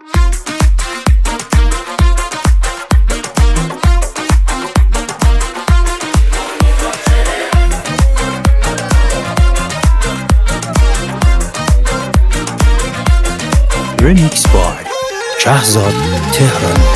Remix by شهزاد تهرانی.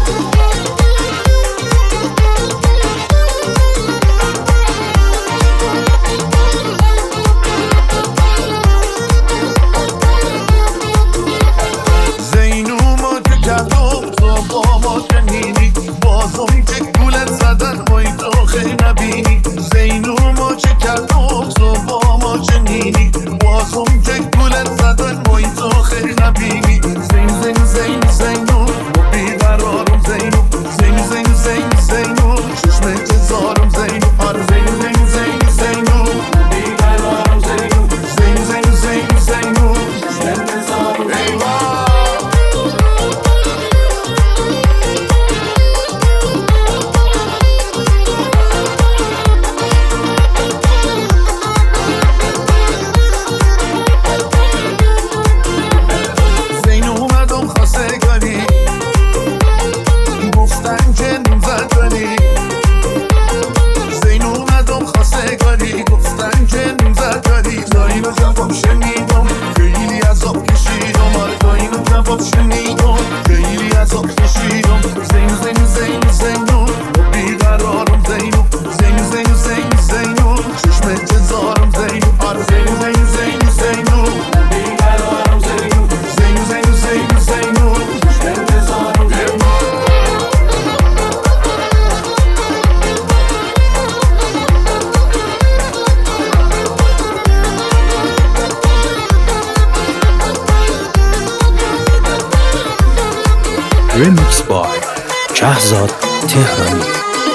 Remix by شهزاد تهرانی.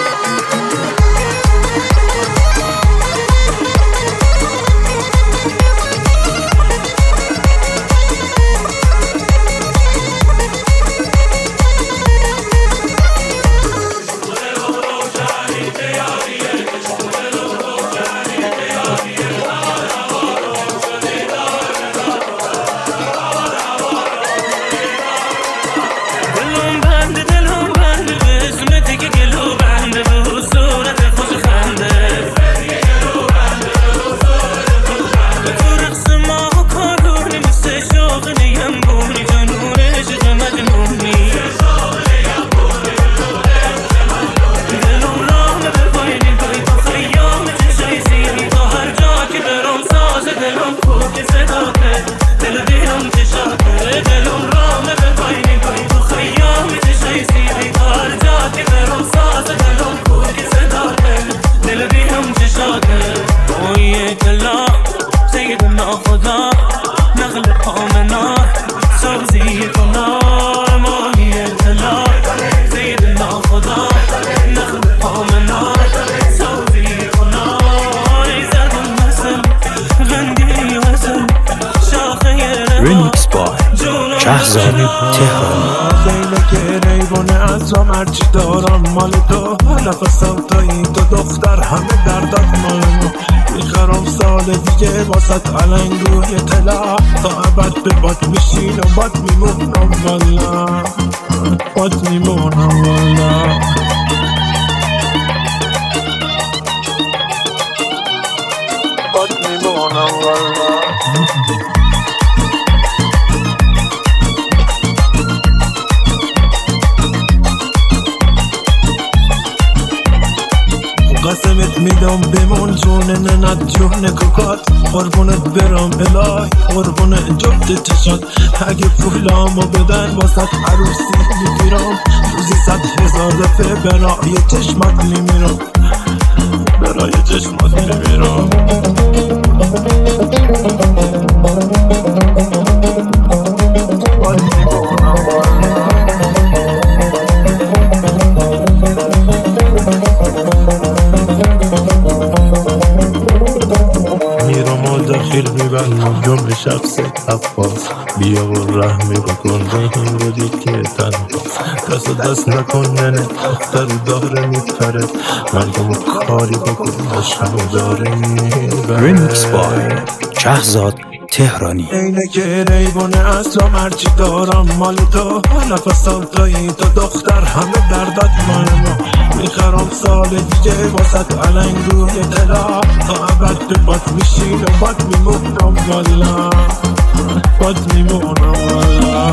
Remix by شهزاد تهرانی. زینه که ریوان ازرام هرچی دارم مال تو، نفسم تایی تو دختر همه دردت مال ما. میخرم سال دیگه واسط علنگوی طلا، تا ابد به باد میشین و باد میمونم والا، باد میمونم والا. باد میمونم والا. قسمت میدم بمون جون ننت جون کوکات، قربونت برم الهی قربون جفت چشات. اگه پولامو بدن واسط عروسی میگیرم، روزی 100,000 دفعه برای چشمت میمیرم، برای چشمت میمیرم. داخل میبندم جمع شخص عباس، بیا و رحمی بکن رحم رو دید که تنهاست. دست و دست نکن ننه دختر داره میپره، مردم کاری بکن عشقمو داره میبره. Remix by شهزاد تهرانی. اینه که ریبونه اسلام هرچی دارم مال تو، نفسم تویی تو دختر همه دردت مال ما. میخرم سال دیگه واسط علنگ روی طلا، تا ابد تو باد میشین و باد میمونم والا، باد میمونم والا.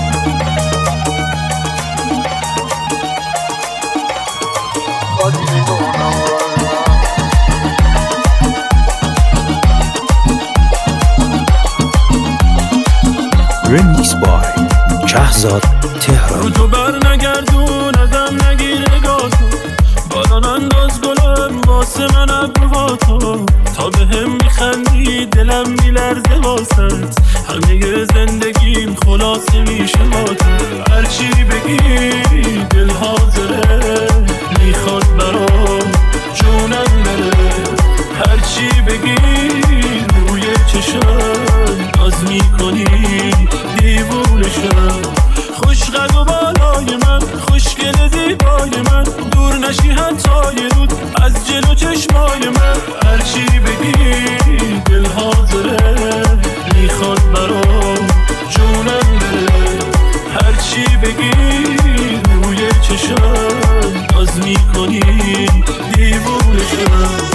Remix by شهزاد تهرانی. رو تو بر نگردون ازم نگیر نگاهتو، باران انداز گلم واسه من ابروهاتو، تا به هم میخندی دلم میلرزه واسط، همه زندگیم خلاصه میشه با تو. هرچی بگی دل حاضره، میخواد برام جونم بره، هرچی بگی روی چشم ناز میکنی دیوونشم. خوشقد و بالای من، خوشگل زیبای من، دور نشی حتی یه رود از جلو چشمای من. هرچی بگی دل حاضره، میخواد برام جونم بره، هرچی بگی روی چشم ناز میکنی دیوونشم.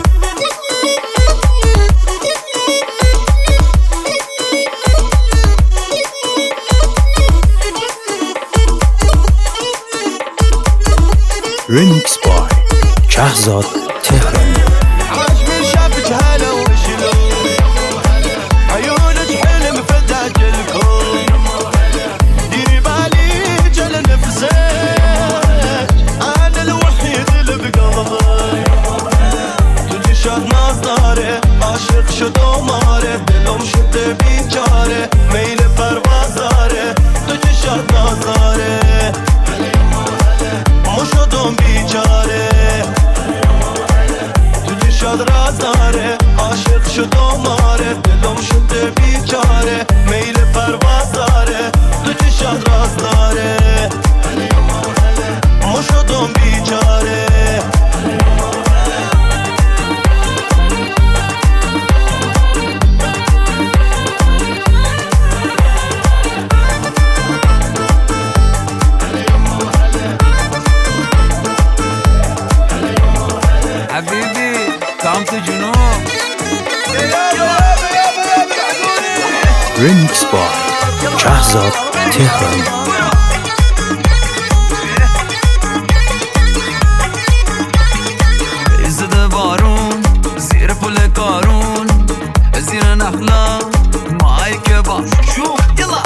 Remix by شهزاد تهرانی. عاش من شافك هلا وشلون، عيونك حلم فتاك الكون، ديري بالي جل نفسك، انا الوحيد اللي بقلبك. تجي شاد نظاره، عاشق شد وماره، دلم شد بیچاره، میل پروازاره. تجي شاد نظاره، شدم بیچاره، تو شاد رازاره، عاشق شدم ماره، دلم شده بیچاره، میل پرواز داره. تو شاد رازاره، ما شدم بیچاره. حبيبي كم في جنوب. Remix by شهزاد تهرانی. زده بارون زیر پل کارون، زیر نخلا مایی که با شوف یلا.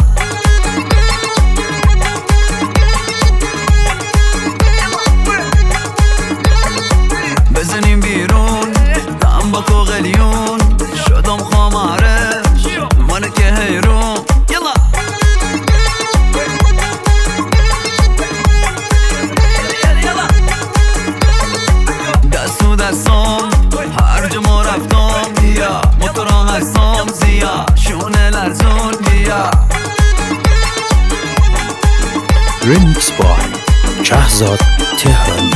بزنیم بیرون دم با کوغلیون، شدم خماره من که حیرون یلا. دستو دستم هر جا ما رفتم، بیا موتوران هستم زیا، شونه لرزون بیا. Remix by شهزاد تهرانی.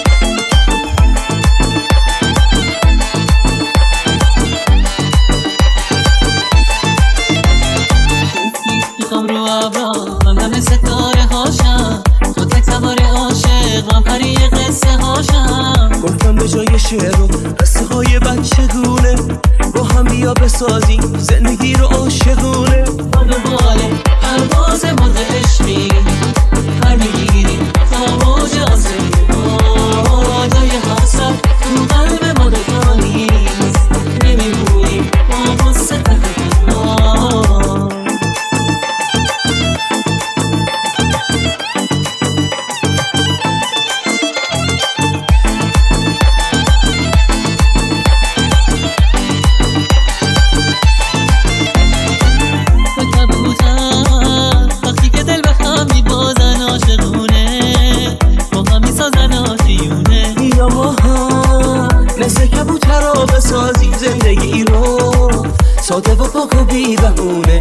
میخوام رو ابرا من دم ستاره هاشم، تو تک سوار عاشق من پری قصه هاشم. گفتم به جای شعر و قصه های بچگونه، با هم بیا بسازیم زندگی رو عاشقونه. با دنباله پرواز مرغ عشقی، پر میگیریم تا موج آسمون، جای حسرت تو قلب ما دوتا نیست، نمیمونیم با غصه تنها. وقتی که دل به هم میبازن عاشقونه، با هم میسازن آشیونه. یا ما هم مثل کبوترها بسازیم زندگی رو ساده و پاک و بی بهونه.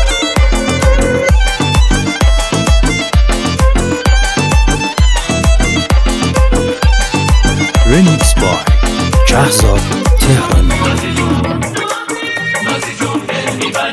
Remix by شهزاد تهرانی. نازی جون دل میبر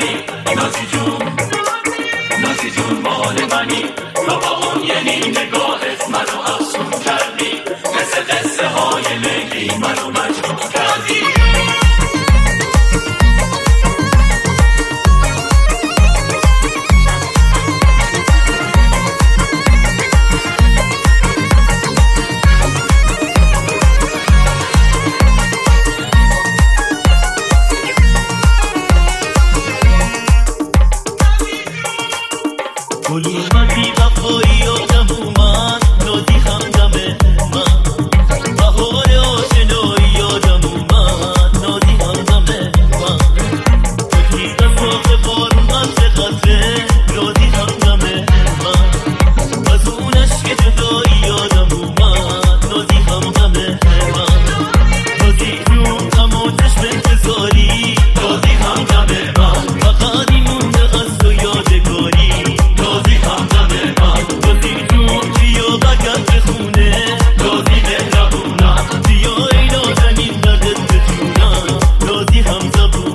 کلومتی وفایی یادم اومد نازی همدم من بهار آشنایی یادم اومد نازی همدم من تکیز ساق بارون قطر قطره نازی همدم من از اون عشق جدایی یادم اومد نازی همدم من نازی جون تماتش به انتظاری نازی همدم من فقط این مونده از تو یادگاری نازی همدم من نازی جون بیا بگرد به خونه نازی مهربونم بیا ای نازنین دردت بجونم نازی همزبونم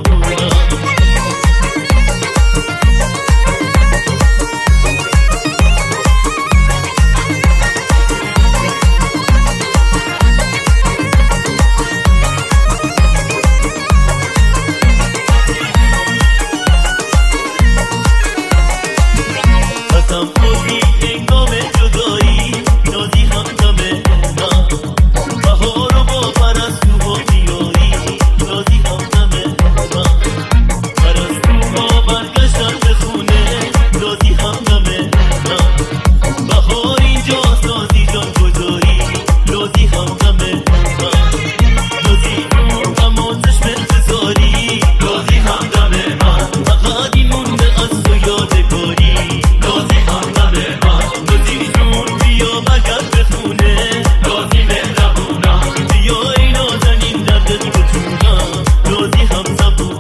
قسم خوردی هنگام جدایی نازی همدم من بهار و با پرستوها بیایی نازی همدم من پرستوها برگشتن به خونه نازی همدم من بهار اینجاست نازی جان کجایی نازی همدم من نازی جون تماتش به انتظاری نازی همدم من فقط این مونده از تو یادگاری نازی همدم من نازی جون بیا بگرد به خونه نازی مهربونم بیا ای نازنین دردت بجونم نازی همزبونم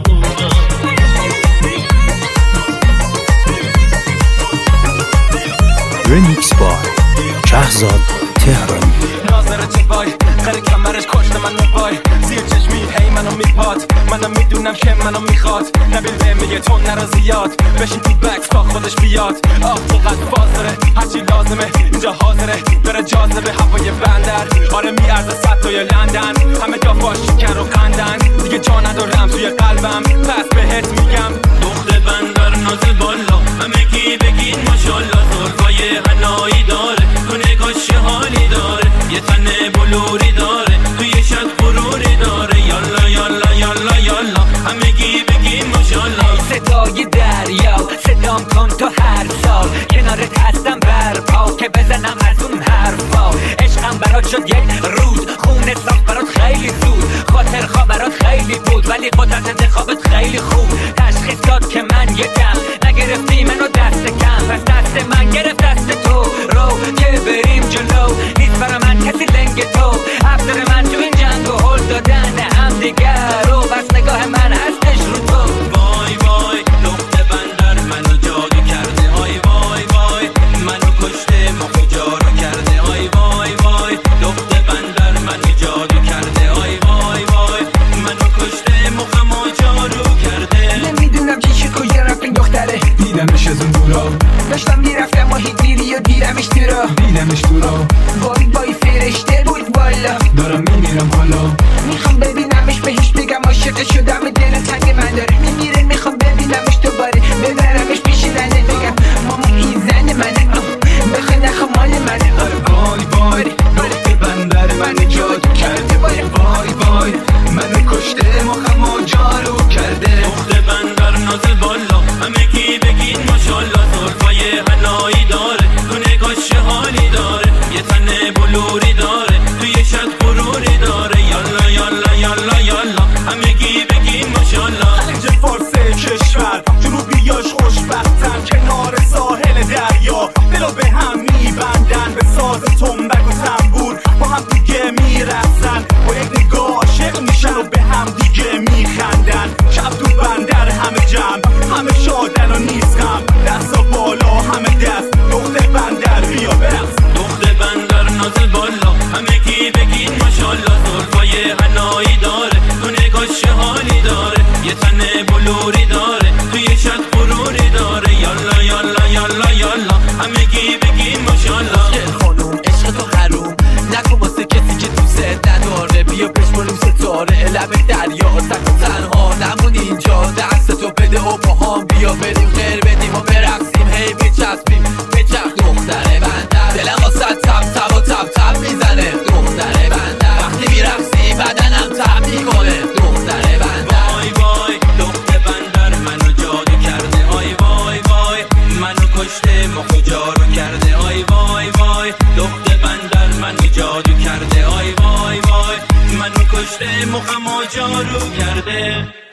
Remix by شهزاد تهرانی. ناظر چکبای خری کمرش کشت من موبای زیر چشمی هی منو میپاد منم میدونم که منو میخواد نبیل به میگه تو نرا زیاد بشین تو بکس تا خودش بیاد آه چقدر باز داره هرچی لازمه اینجا حاضره داره جاذبه هوای بندر آره میارزه 100 تا یا لندن همه دافاش شکر و قندن دیگه جا ندارم توی قلبم پس بهت میگم دخت بندر نازل بالا همگی بگین ماشالله زلفای حنایی داره تو نگاش حالی داره یه تن بلوری داره تو یه شد غروری داره یالا یالا یالا یالا همگی بگین ماشالله صدای دریا صدام کن تو هر سال کنارت هستم برپا که بزنم از اون حرفا عشقم برات شد یک روز خونه ساخت برات خیلی زود خاطر خواب برات خیلی بود ولی قدرت انتخابت خیلی خوب تشخیص داد که من یه دم نگرفتی منو دست کم پس دست من گرفت دست تو رو که بریم جلو نیست برا من کسی لنگ تو افسر من تو این جنگ و هل دادن هم دیگر رو بس نگاه من هستش رو تو وای وای دخت بندر منو جادو کرده آی وای وای منو کشته مخ جارو کرده آی وای وای دخت بندر منو جادو کرده آی وای وای منو کشته مخمو جارو کرده نمیدونم چی کجا رفت این دختره دیدمش از اون دورا داشتم میرفتم ماهی گیری و دیدمش تو را وای وای فرشته بود والا دارم میمیرم حالا میخوام ببینمش بهش بگم عاشق شدم دل تنگ من داره میمیره میخوام ببینمش دوباره ببرمش پیش زنه بگم ماما این زن منه بخوای نخواه مال منه وای وای دخت بندر من جادو کرده وای وای منو کشته مخمو جارو کرده دخت بندر نازل بالا همگی بگین ماشالله زلفای حنایی داره تو نگاش حالی داره یه تن بلوری داره تو یه شد غروری داره یالا یالا یالا یالا همگی بگین ماشالله خلیج فارس کشور جنوبیاش خوشبختن کنار ساحل دریا دلو به هم میبندن به ساز تنبک و تنبور با هم دیگه میرقصن با یک نگاه عاشق میشن و به هم دیگه میخندن شب تو بندر همه جمع همه شادن و نیست غم دستا بالا همه دست دخت بندر بیا برقص دخت بندر نازل بالا همگی بگین ماشالله زلفای حنایی داره تو نگاش حالی داره یه تن بلوری داره تو یه شد غروری داره یالا یالا یالا یالا همگی بگین ماشالله خانوم عشق تو حروم نکن واسه کسی که دوست نداره بیا بشماریم ستاره لب دریا تک و تنها نمون اینجا دست تو بده و با هم بیا بریم غیر بدیم و برقصیم هی بچسبیم بچرخ دختره بندر دلم واسه تب تب و تب تب میزنه دختره بندر وقتی میرقصی بدنم تب میکنه دختره بندر وای وای دخت بندر منو جادو کرده آی وای وای منو کشته مخ جارو کرده آی وای وای دخت بندر من جادو کرده آی وای وای منو کشته مخمو جارو کرده